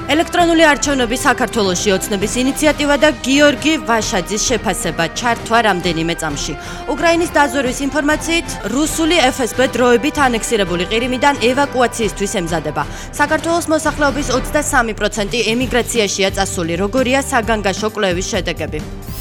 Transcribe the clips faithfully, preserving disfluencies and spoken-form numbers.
ელექტრონული არჩევნები საქართველოში ოცნების ინიციატივა და გიორგი ვაშაძის შეფასება ჩართვა რამდენიმე წამში. უკრაინის დაზვერვის ინფორმაციით, რუსული ეფ ეს ბე დროებით ანექსირებული ყირიმიდან ევაკუაციისთვის ემზადება. საქართველოს მოსახლეობის ოცდასამი პროცენტი ემიგრაციაშია წასული, როგორია საგანგაშო კვლევის შედეგები.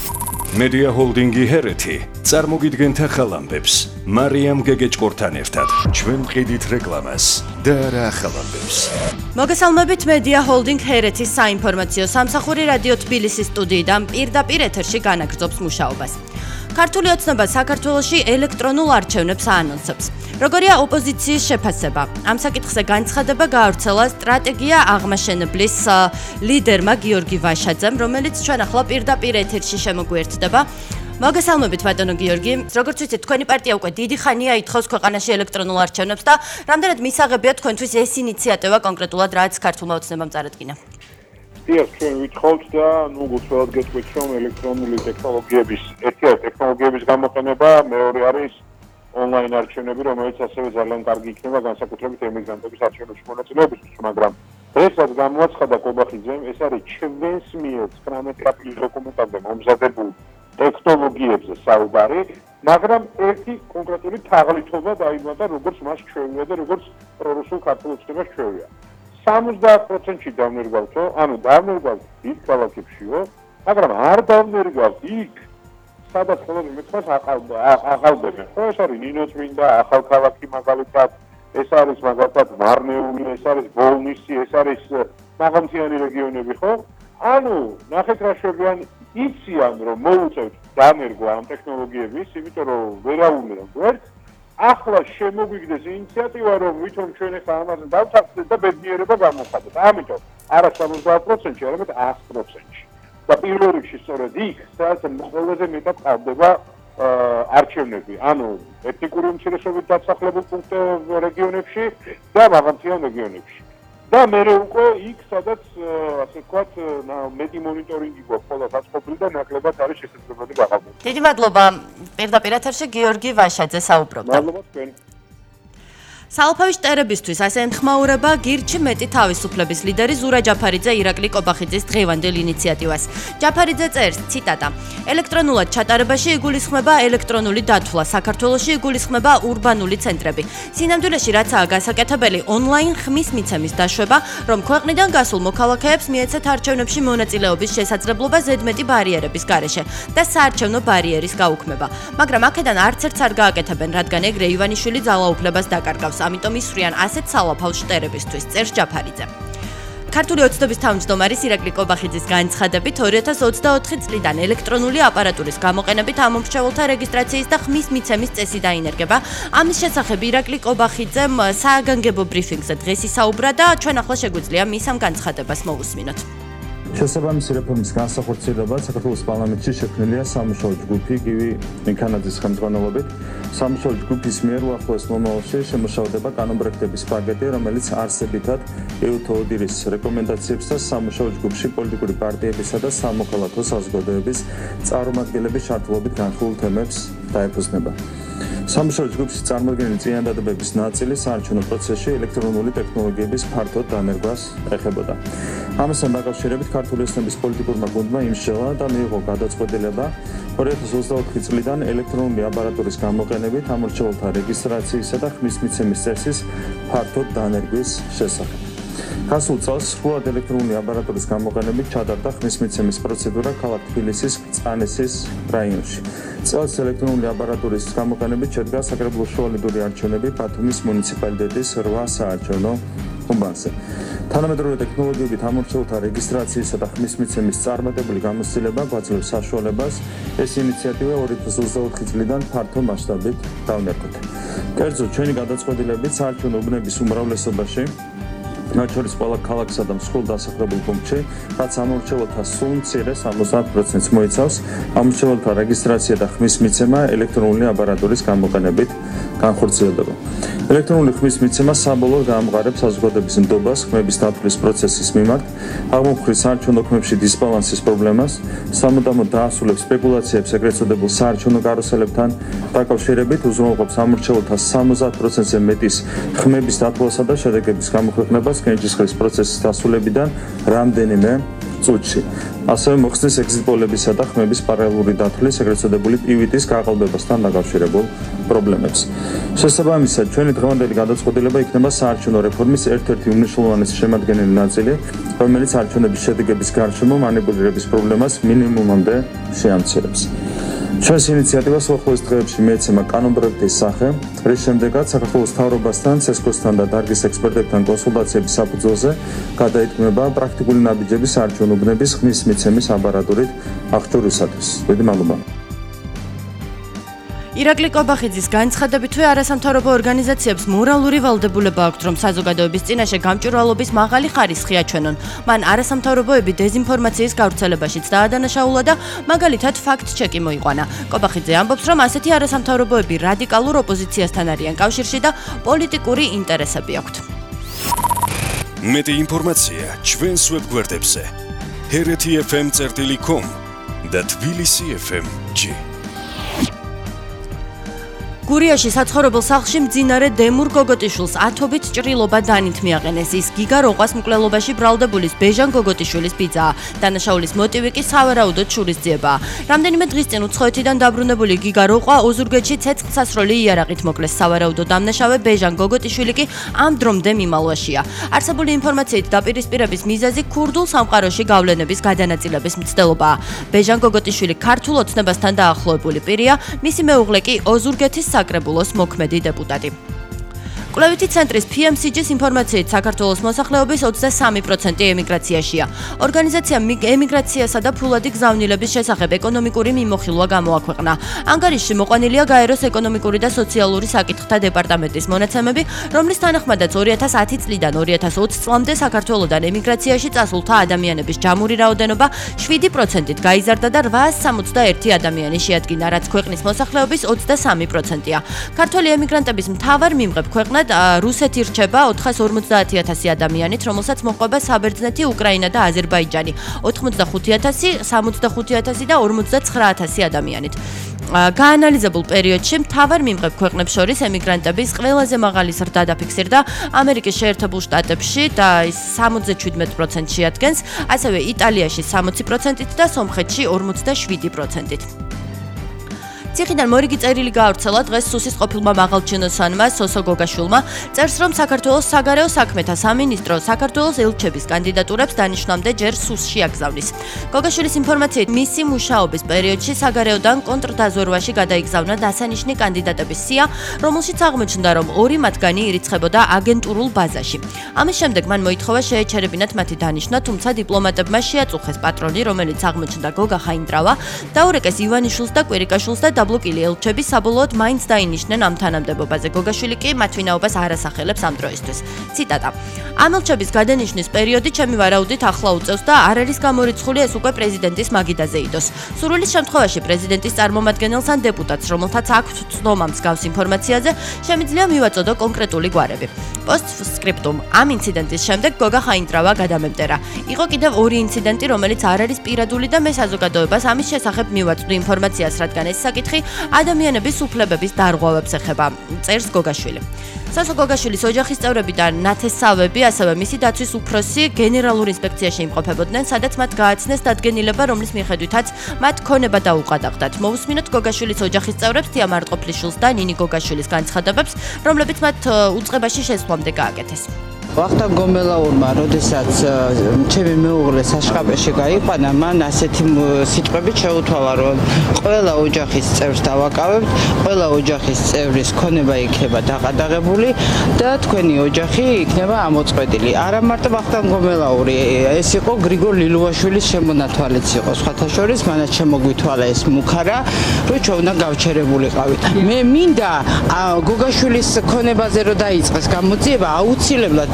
Media Holding-ი ჰერეთი წარმოგიდგენთ ახალ ამბებს. მარიამ გეგეჭკორთან ერთად ჩვენ ვყიდით რეკლამას და არა ახალ ამბებს. მოგესალმებით Media Holding ჰერეთის საინფორმაციო სამსახური რადიო თბილისის სტუდიიდან პირდაპირ ეთერში განაგრძობს მუშაობას. ქართული ოცნება საქართველოში ელექტრონულ არჩევნებს აანონსებს. როგორია ოპოზიციის შეფასება? ამ საკითხზე განცხადება გაავრცელა სტრატეგია აღმაშენებლის ლიდერმა გიორგი ვაშაძემ, რომელიც ჩვენ ახლა პირდაპირ ეთერში შემოგვიერთდება. მოგესალმებით ბატონო გიორგი, როგორც ვიცით, თქვენი პარტია უკვე დიდი ხანია ითხოვს ქვეყანაში ელექტრონულ არჩევნებს და რამდენად მისაღებია თქვენთვის ეს ინიციატივა კონკრეტულად, რაც ქართულმა ოცნებამ წარადგინა? დიახ, ჩვენ ვითხოვთ და ნუ გულწრფელად გეტყვით, რომ ელექტრონული ტექნოლოგიების ერთ-ერთი ტექნოლოგიების გამოყენება, მეორე არის ონლაინ არჩევნები, რომელიც ასევე ძალიან კარგი იქნება განსაკუთრებით ემიგრანტების არჩევნებში მონაწილეობისთვის, მაგრამ დღესაც გამოაცხადა კობახიძემ, ეს არის ჩვენს მიერ ცხრამეტი აპრილის დოკუმენტამდე მომზადებულ ტექნოლოგიებზე საუბარი, მაგრამ ერთი კონკრეტული თაღლითობა დაიბადა, როგორც მას ჩვევია და როგორც პრორუსულ ქართულ ოცნებას ჩვევია. სამოცდაათ პროცენტში დავნერგავთო, ანუ დავნერგავთ იქ ქალაქებშიო, მაგრამ არ დავნერგავთ იქ, სადაც ხოლმე მეცხვას აყალბებენ. ხო, ეს არის ნინოწმინდა, ახალქალაქი მაგალითად, ეს არის მაგალითად მარნეული, ეს არის ბოლნისი, ეს არის მაღალმთიანი რეგიონები, ხო? ანუ ნახეთ რა შევიან, იციან რომ მოუწევთ დანერგვა ამ ტექნოლოგიების, იმიტომ რომ ვერაუნებთ ვერც. ახლა შემოგვიგდეს ინიციატივა, რომ ვითომ ჩვენ ახლა ამაზე დავთანხმდეთ და ბედნიერება გამოხატეთ. ამიტომ არა სამოცდაათ პროცენტში, არამედ ათი პროცენტში. და პირველ რიგში სწორედ იქ, სადაც ყველაზე მეტად ყავდება არჩევნები, ანუ ეთნიკური უმცირესობით დასახლებულ რეგიონებში და მაღალმთიან რეგიონებში. და მერე უკვე იქ, სადაც ასე ვთქვათ, მეტი მონიტორინგი გვაქვს ყველა გაწყობილი და ნაკლებად არის შესაძლებელი გაყალბება. დიდი მადლობა. პირდაპირ ეთერში გიორგი ვაშაძე საუბრობდა. მადლობა თქვენ. საალფავი შტერებისთვის ასე ემხმაურება გირჩი მეტი თავისუფლების ლიდერი ზურა ჯაფარიძე ირაკლი კობახიძის დღევანდელ ინიციატივას. ჯაფარიძე წერს, ციტატა: ელექტრონულად ჩატარებაში იგულისხმება ელექტრონული დათვლა, საქართველოში იგულისხმება ურბანული ცენტრები. სინამდვილეში რაცაა გასაკეთებელი ონლაინ ხმის მიცემის დაშვება, რომ ქვეყნიდან გასულ მოქალაქეებს მიეცეთ არჩევნებში მონაწილეობის შესაძლებლობა ზედმეტი ბარიერების გარეშე და საარჩევნო ბარიერის გაუქმება. მაგრამ აქედან არც ერთს არ გააკეთებენ, რადგან ეგრე ივანიშვილი ძალაუფლებას დაკარგავს. ამიტომ ისვრიან ასეთ სალაფალ შტერებისთვის, წერს ჯაფარიძე. ქართული ოცნების თავმჯდომარის ირაკლი კობახიძის განცხადებით, ორი ათას ოცდაოთხი წლიდან ელექტრონული აპარატურის გამოყენებით ამომრჩეველთა რეგისტრაციის და ხმის მიცემის წესი დაინერგება. ამის შესახებ ირაკლი კობახიძემ სააგანგებო ბრიფინგზე დღეს ისაუბრა და ჩვენ ახლა შეგვიძლია მის ამ განცხადებას მოვუსმინოთ. შესაბამისი რეფორმის განსახორციელებად საქართველოს პარლამენტში შექმნილია სამუშაო ჯგუფი გივი მიქანაძის ხელმძღვანელობით. სამუშაო ჯგუფის მიერ უახლოეს მომავალში შემუშავდება კანონპროექტების პაკეტი, რომელიც არსებითად ეუთო ოდირის რეკომენდაციებს და სამუშაო ჯგუფში პოლიტიკური პარტიებისა და სამოქალაქო საზოგადოების წარმომადგენლების ჩართულობით განხილულ თემებს დაეფუძნება. სამუშაო ჯგუფში წარმოდგენილი წინადადებების ნაწილი საარჩევნო პროცესში ელექტრონული ტექნოლოგიების ფართოდ დანერგვას ეხებოდა. ამასთან დაკავშირებით ქართული ოცნების პოლიტიკურმა გუნდმა იმსჯელა და მიიღო გადაწყვეტილება ორი ათას ოცდაოთხი წლიდან ელექტრონული აპარატურის გამოყენებით ამორჩეველთა რეგისტრაციისა და ხმის მიცემის წესის ფართოდ დანერგვის შესახებ. გასულ წელს სრულად ელექტრონული აპარატურის გამოყენებით ჩატარდა ხმის მიცემის პროცედურა ქალაქ თბილისის წანესის რაიონში. წელს ელექტრონული აპარატურის გამოყენებით შედგა საკრებულო შუალედური არჩევნები ბათუმის მუნიციპალიტეტის რვა საარჩევნო უბანზე. თანამედროვე ტექნოლოგიებით ამორჩეველთა რეგისტრაციისა და ხმის მიცემის წარმატებული გამოცდილება გვაძლევს საშუალებას ეს ინიციატივა ორი ათას ოცდაოთხი წლიდან ფართო მასშტაბით დავნერგოთ. კერძოდ, ჩვენი გადაწყვეტილებით საარჩევნო უბნების უმრავლესობაში, მათ შორის ყველა ქალაქსა და მსხვილ დასახლებულ პუნქტში, რაც ამორჩეველთა სულ მცირე სამოცდაათ პროცენტს მოიცავს, ამორჩეველთა რეგისტრაცია და ხმის მიცემა ელექტრონული აპარატურის გამოყენებით განხორციელდება. ელექტრონული ხმის მიცემა საბოლოოდ გაამყარებს საზოგადოების ნდობას ხმების დათვლის პროცესის მიმართ, აღმოფხვრით საარჩევნო ხმებში დისბალანსის პრობლემას, სამუდამოდ დაასრულებს სპეკულაციებს ეგრეთ წოდებულ საარჩევნო კარუსელებთან დაკავშირებით, უზრუნველყოფს სამორჩეულთა სამოცდაათ პროცენტზე მეტის ხმების დათვლასა და შედეგების გამოქვეყნებას კენჭისყრის პროცესის დასრულებიდან რამდენიმე წუთში. ასევე მოხსნის ეგზიტ პოლებისა და ხმების პარალელური დათვლის ეგრეთ წოდებული პივიტის გაყალბებასთან დაკავშირებულ პრობლემებს. შესაბამისად, ჩვენი დღევანდელი გადაწყვეტილება იქნება საარჩევნო რეფორმის ერთ-ერთი უმნიშვნელოვანესი შემადგენელი ნაწილი, რომელიც არჩევნების შედეგების გარშემო მანიპულირების პრობლემას მინიმუმამდე შეამცირებს. ჩვენს ინიციატივას უახლოეს დღეებში მიეცემა კანონპროექტის სახე, რის შემდეგაც საქართველოს მთავრობასთან, ცესკოს-თან და დარგის ექსპერტებთან კონსულტაციების საფუძველზე გადაიტყმება პრაქტიკული ნაბიჯები საარჩევნო უბნების ხმის მიცემის აპარატურით აღჭურვისათვის. დიდი მადლობა. ირაკლი კობახიძის განცხადებითვე არასამთავრობო ორგანიზაციებს მორალური ვალდებულება აქვთ, რომ საზოგადოების წინაშე გამჭვირვალობის მაღალი ხარისხი აჩვენონ. მან არასამთავრობოები დეზინფორმაციის გავრცელებაშიც დაადანაშაულა და მაგალითად ფაქტ-ჩეკი მოიყვანა. კობახიძე ამბობს, რომ ასეთი არასამთავრობოები რადიკალურ ოპოზიციასთან არიან კავშირში და პოლიტიკური ინტერესები აქვთ. მეტი ინფორმაცია ჩვენს ვებგვერდებზე ჰერეთი ეფ ემ წერტილი კომ და თბილისი ეფ ემ ჯი. გურიაში საცხოვრებელ სახლში მძინარე დემურ გოგოტიშვილს ათობით ჭრილობა დანით მიაყენეს. ის გიგა როყვას მკვლელობაში ბრალდებულის ბეჟან გოგოტიშვილის ბიძაა. დანაშაულის მოტივი კი სავარაუდოდ შურისძიებაა. რამდენიმე დღის წინ უცხოეთიდან დაბრუნებული გიგა როყვა ოზურგეთში ცეცხლსასროლი იარაღით მოკლეს. სავარაუდოდ დამნაშავე ბეჟან გოგოტიშვილი კი ამ დრომდე მიმალვაშია. არსებული ინფორმაციით დაპირისპირების მიზეზი ქურდულ სამყაროში გავლენების გადანაწილების მცდელობაა. ბეჟან გოგოტიშვილი ქართულ ოცნებასთან დაახლოებული პირია, მისი მეუღლე კი ოზურგეთის საკრებულოს მოქმედი დეპუტატი. კვლევითი ცენტრის პი ემ სი ჯის ინფორმაციით საქართველოს მოსახლეობის ოცდასამი პროცენტი ემიგრაციაშია. ორგანიზაციამ ემიგრაციასა და ფულადი გზავნილების შესახებ ეკონომიკური მიმოხილვა გამოაქვეყნა. ანგარიშში მოყვანილია გაეროს ეკონომიკური და სოციალური საკითხთა დეპარტამენტის მონაცემები, რომლის თანახმადაც ორი ათას ათი წლიდან ორი ათას ოცი წლამდე საქართველოდან ემიგრაციაში წასულთა ადამიანების ჯამური რაოდენობა შვიდი პროცენტით გაიზარდა და რვაას სამოცდაერთი ადამიანი შეადგინა, რაც ქვეყნის მოსახლეობის ოცდასამი პროცენტია. ქართველი ემიგრანტების მთავარ მიმღებ ქვეყნად რუსეთი რჩება ოთხას ორმოცდაათი ათასი ადამიანით, რომელსაც მოჰყვება საბერძნეთი, უკრაინა და აზერბაიჯანი ოთხმოცდახუთი ათასი, სამოცდახუთი ათასი და ორმოცდაცხრა ათასი ადამიანით. გაანალიზებულ პერიოდში მთავარ მიმღებ ქვეყნებს შორის ემიგრანტების ყველაზე მაღალი ზრდა დაფიქსირდა ამერიკის შეერთებულ შტატებში და ის სამოცდაშვიდ პროცენტს შეადგენს, ასევე იტალიაში სამოცი პროცენტით და სომხეთში ორმოცდაშვიდი პროცენტით. ციხიდან მორიგი წერილი გაავრცელა დღეს სუსის ყოფილმა მაღალჩინოსანმა სოსო გოგაშვილმა, წერს, რომ საქართველოს საგარეო საქმეთა სამინისტრო საქართველოს ელჩების კანდიდატურებს დანიშნამდე ჯერ სუსში აგზავნის. გოგაშვილის ინფორმაციით, მისი მუშაობის პერიოდში საგარეოდან კონტრდაზვერვაში გადაიგზავნა დასანიშნი კანდიდატების სია, რომელშიც აღმოჩნდა, რომ ორი მათგანი ირიცხებოდა აგენტურულ ბაზაში. ამის შემდეგ მან მოითხოვა შეეჩერებინათ მათი დანიშვნა, თუმცა დიპლომატებმა შეაწუხეს პატრონი, რომელიც აღმოჩნდა გოგა ხაინდრავა, დაურეკეს ივანიშვილს და კვირიკაშვილს და დაბლოკილი ელჩები საბოლოოდ მაინც დაინიშნენ ამ თანამდებობაზე. გოგაშვილი კი მათ ვინაობას არ ასახელებს ამ დროისთვის. ციტატა: ამ ელჩების გადანიშნის პერიოდი ჩემი ვარაუდით ახლა უწევს და არ არის გამორიცხული ეს უკვე პრეზიდენტის მაგიდაზე იდოს. სურვილის შემთხვევაში პრეზიდენტის წარმომადგენელს ან დეპუტატს, რომელთაც აქვთ ცნობა მსგავს ინფორმაციაზე, შემიძლია მივაწოდო კონკრეტული გვარები. პოსტსკრიპტუმ: ამ ინციდენტის შემდეგ გოგა ხაინდრავა გადამემტერა. იყო კიდევ ორი ინციდენტი, რომელიც არ არის პირადული და მე საზოგადოებას ამის შესახებ მივაწვდი ინფორმაციას, რადგან ეს საკითხი ადამიანების უფლებების დარღვევებს ეხება, წერს გოგაშვილი. სოსო გოგაშვილის ოჯახის წევრები და ნათესავები, ასევე მისი დაცვის უფროსი გენერალურ ინსპექციაში იმყოფებოდნენ, სადაც მათ გააცნეს დადგენილება, რომლის მიხედვითაც მათ ქონება დაუყადაღდათ. მოვუსმინოთ გოგაშვილის ოჯახის წევრებს, თია მარტყოფლიშვილს და ნინი გოგაშვილის განცხადებებს, რომლებიც მათ უწყებაში შესვლამდე გააკეთეს. ვახტანგ გომელაურმა, როდესაც ჩემი მეუღლე საშყაპეში გაიყვანა, მან ასეთი სიტყვებით შეუთვალა, რომ ყველა ოჯახის წევრს დავაკავებთ, ყველა ოჯახის წევრის ქონება იქნება დაყადაღებული და თქვენი ოჯახი იქნება ამოწყვეტილი. არა მარტო ვახტანგ გომელაური, ეს იყო გრიგორ ლილუაშვილის შემონათვალეც იყო. სხვათა შორის, მანაც შემოგვითვალა ეს მუქარა, რომ ჩვენ უნდა გავჩერებულიყავით. მე მინდა გოგაშვილის ქონებაზე რომ დაიწყეს გამოძიება, აუცილებლად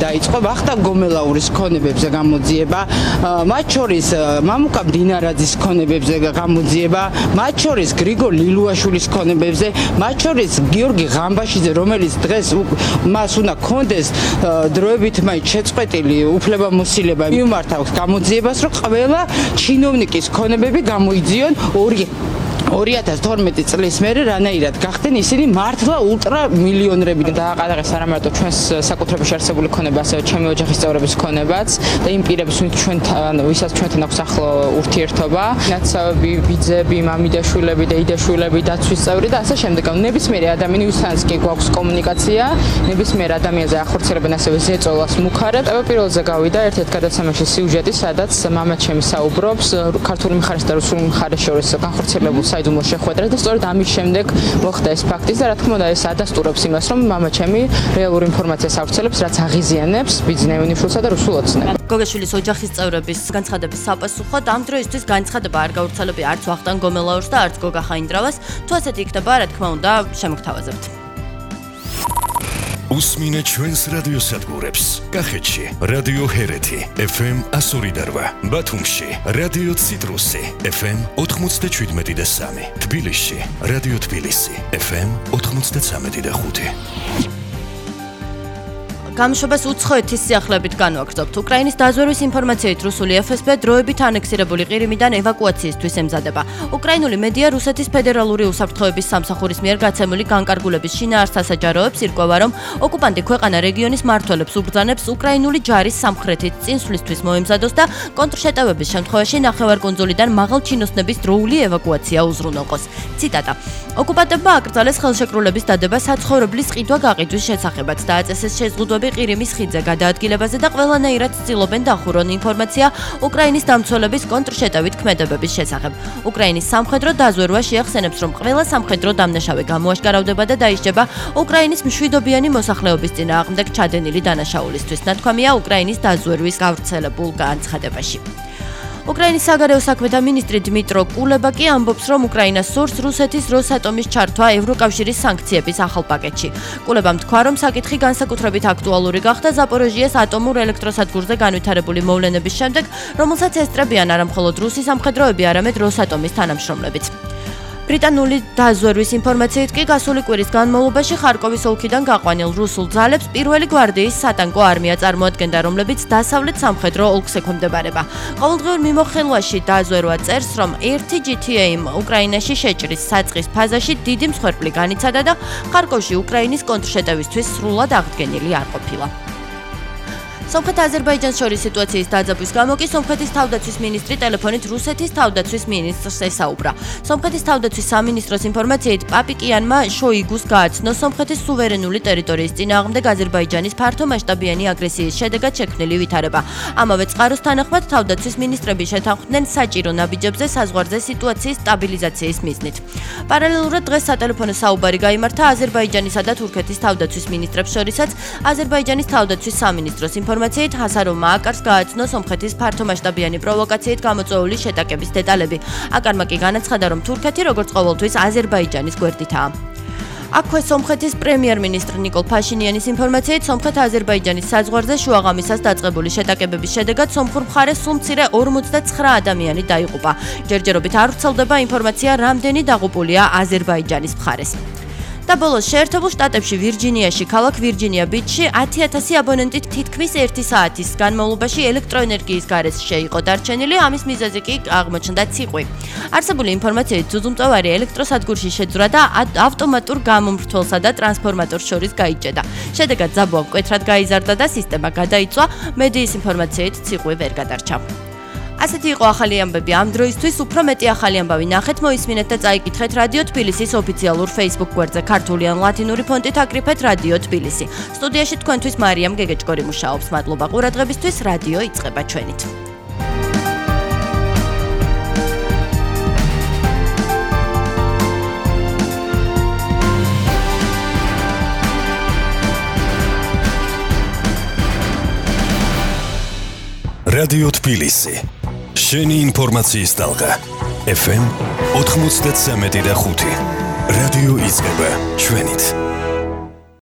დაიწყო ვახტანგ გომელაურის ქონებებზე გამოძიება, მათ შორის მამუკა მდინარაძის ქონებებზე გამოძიება, მათ შორის გრიგორ ლილუაშვილის ქონებებზე, მათ შორის გიორგი ღამბაშიძე, რომელიც დღეს მას უნდა კონდეს დროებით მაინც შეწყვეტილი უფლებამოსილება მიმართა გამოძიებას, რომ ყველა ჩინოვნიკის ქონებები გამოიძიონ ორი ათას თორმეტი წლის მერე რანაირად გახდნენ ისინი მართლა ულტრა მილიონერები. დააყალაღეს არა მარტო ჩვენს საკუთრებაში არსებული ქონება, ასევე ჩემი ოჯახის წევრების ქონებაც და იმ პირებს, ჩვენთან, ვისაც ჩვენთან აქვს ახლო ურთიერთობა, ნაცავები, ბიძები, მამიდაშვილები და იდაშვილები, დაცვის წევრი და ასე შემდეგ. ნებისმიერი ადამიანი, ვისთანაც კი გვაქვს კომუნიკაცია, ნებისმიერ ადამიანზე ახორციელებენ ასევე ზეწოლას მუხარებს. პირველზე გავიდა ერთ-ერთ გადაცემაში სიუჟეტი, სადაც მამაჩემი საუბრობს ქართული მხარის და რუსული მხარის შორის განხორციელებულ საიდუმლო შეხვედრას და სწორედ ამის შემდეგ მოხდა ეს ფაქტი და რა თქმა უნდა ეს ადასტურებს იმას, რომ მამაჩემი რეალურ ინფორმაციას ავრცელებს, რაც აღიზიანებს ბიზნეს უნიშნულსა და რუსულ ოცნებას. გოგაშვილის ოჯახის წევრების განცხადების საპასუხოდ ამ დროისთვის განცხადება არ გავრცელებია არც ვახტანგ გომელაურს და არც გოგა ხაინდრავას. თუ ასეთი იქნება, რა თქმა უნდა, შემოგთავაზებთ. უსმინე ჩვენს რადიოსადგურებს. კახეთში რადიო ჰერეთი ეფ ემ εκατო ორი და რვა, ბათუმში რადიო ციტრუსი ეფ ემ ოთხმოცდაშვიდმეტი და სამი, თბილისში რადიო თბილისი ეფ ემ ოთხმოცდაცამეტი და ხუთი. გამშვებას უცხოეთის სიახლეებით განვაგრძობთ. უკრაინის დაზვერვის ინფორმაციით რუსული ეფ ეს ბე დროებით ანექსირებული ყირიმიდან ევაკუაციისთვის ემზადება. უკრაინული მედია რუსეთის ფედერალური უსაფრთხოების სამსახურის მიერ გაცემული განკარგულების შინაარსს ასაჯაროებს, ირკვევა, რომ ოკუპანტი ქვეყანა რეგიონის მმართველებს უბრძანებს უკრაინული ჯარის სამხრეთით წინსვლისთვის მოემზადოს და კონტრშეტევების შემთხვევაში ნახევარკუნძულიდან მაღალჩინოსნების დროული ევაკუაცია უზრუნველყოს. ციტატა: ოკუპანტებმა აკრძალეს ხელშეკრულების დადება საცხოვრებლის ყიდვა გაყიდვის შესახებაც, დააწესეს შეზღუდვები ყირიმის ხიდზე გადაადგილებაზე და ყველანაირად ცდილობენ დახურონ ინფორმაცია უკრაინის დამცველების კონტრშეტევით ქმედებების შესახებ. უკრაინის სამხედრო დაზვერვა შეახსენებს, რომ ყველა სამხედრო დამნაშავე გამოაშკარავდება და დაისჯება უკრაინის მშვიდობიანი მოსახლეობის წინააღმდეგ ჩადენილი დანაშაულისთვის. ნათქვამია უკრაინის დაზვერვის გავრცელებულ განცხადებაში. უკრაინის საგარეო საქმეთა მინისტრი დმიტრო კულება კი ამბობს, რომ უკრაინა სურს რუსეთის როსატომის ჩართვა ევროკავშირის სანქციების ახალ პაკეტში. კულებამ თქვა, რომ საკითხი განსაკუთრებით აქტუალური გახდა ზაპოროჟიეს ატომურ ელექტროსადგურზე განვითარებული მოვლენების შემდეგ, რომელსაც ესწრებიან არა მხოლოდ რუსი სამხედროები, არამედ როსატომის თანამშრომლებიც. ბრიტანული დაზვერვის ინფორმაციით კი გასული კვირის განმავლობაში ხარკოვის ოლქიდან გაყვანილ რუსულ ძალებს პირველი გვარდიის სატანკო არმია წარმოადგენდა, რომლებიც დასავლეთ სამხედრო ოლქს ექვემდებარება. ყოველდღიურ მიმოხილვაში დაზვერვა წერს, რომ ერთი ჯი თი ეი უკრაინაში შეჭრის საწყის ფაზაში დიდი მსხვერპლი განიცადა და ხარკოვში უკრაინის კონტრშეტევისთვის სრულად აღდგენილი არ ყოფილა. სომხეთ-აზერბაიჯანს შორის სიტუაციის დაძაბვის გამო კი სომხეთის თავდაცვის მინისტრი ტელეფონით რუსეთის თავდაცვის მინისტრს ესაუბრა. სომხეთის თავდაცვის სამინისტროს ინფორმაციით პაპიკიანმა შოიგუს გააცნო სომხეთის სუვერენული ტერიტორიის წინააღმდეგ აზერბაიჯანის ფართომასშტაბიანი აგრესიის შედეგად შექმნილი ვითარება. ამავე წყაროს თანახმად თავდაცვის მინისტრები შეთანხმდნენ საჭირო ნაბიჯებზე საზღვარზე სიტუაციის სტაბილიზაციის მიზნით. პარალელურად დღეს სატელეფონო საუბარი გაიმართა აზერბაიჯანისა და თურქეთის თავდაცვის მინისტრებს შორისაც. აზერბაიჯანის თავდაცვის სამინისტროს ინფორმაციით ჰასანოვ მააკარს გააცნო სომხეთის ფართომასშტაბიანი პროვოკაციით გამოწვეული შეტაკების დეტალები. აკარმა კი განაცხადა, რომ თურქეთი როგორც ყოველთვის აზერბაიჯანის გვერდითაა. აქვე სომხეთის პრემიერ-მინისტრ ნიკოლ ფაშინიანის ინფორმაციით სომხეთ-აზერბაიჯანის საზღვარზე შუაღამისას დაწყებული შეტაკებების შედეგად სომხურ მხარეს სულ მცირე ორმოცდაცხრა ადამიანი დაიღუპა. ჯერჯერობით არ ვრცელდება ინფორმაცია, რამდენი დაღუპულია აზერბაიჯანის მხარეს. და ბოლოს შეერთებულ შტატებში ვირჯინიაში, ქალაქ ვირჯინია ბიჩში ათი ათასი აბონენტი თითქმის ერთი საათის განმავლობაში ელექტროენერგიის გარეშე იყო დარჩენილი, ამის მიზეზი კი აღმოჩნდა ციყვი. არსებული ინფორმაციით ძუძუმწოვარი ელექტროსადგურში შეძვრა და ავტომატურ გამომმართველსა და ტრანსფორმატორს შორის გაიჭედა. შედეგად ძაბვა მკვეთრად გაიზარდა და სისტემა გადაიწვა, მედიის ინფორმაციით ციყვი ვერ გადარჩა. ასეთი იყო ახალი ამბები ამ დროისთვის, უფრო მეტი ახალი ამბავი ნახეთ, მოისმინეთ და წაიკითხეთ რადიო თბილისის ოფიციალურ Facebook გვერდზე ქართული ან ლათინური ფონტით აკრიფეთ რადიო თბილისი. სტუდიაში თქვენთვის მარიამ გეგეჭკორი მუშაობს. მადლობა ყურადღებისთვის, რადიო იწყება ჩვენით. რადიო თბილისი. შენი ინფორმაციის ტალღა. ეფ ემ ოთხმოცდაცამეტი და ხუთი. რადიო იწყება ჩვენით.